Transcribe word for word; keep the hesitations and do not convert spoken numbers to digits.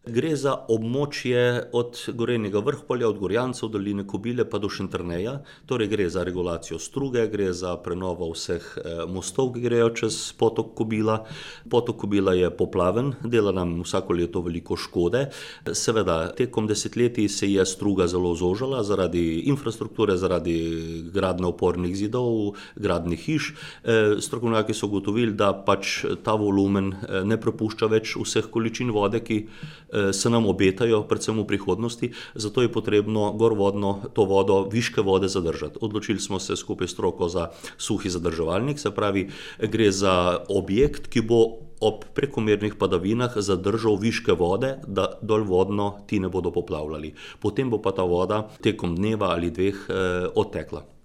Gre za območje od Gorenjega Vrhpolja, od Gorjancev, doline Kobile pa do Šentjerneja. Torej gre za regulacijo struge, gre za prenovo vseh mostov, ki grejo čez potok Kobila. Potok Kobila je poplaven, dela nam vsako leto veliko škode. Seveda, tekom desetletij se je struga zelo zožala zaradi infrastrukture, zaradi gradnje opornih zidov, gradnje hiš. Strokovnjaki so ugotovili, da pač ta volumen ne prepušča več vseh količin vode, ki se nam obetajo, predvsem v prihodnosti, zato je potrebno gorvodno to vodo, viške vode zadržati. Odločili smo se skupaj s stroko za suhi zadrževalnik, se pravi, gre za objekt, ki bo ob prekomernih padavinah zadržal viške vode, da dolvodno ti ne bodo poplavljali. Potem bo pa ta voda tekom dneva ali dveh eh, odtekla.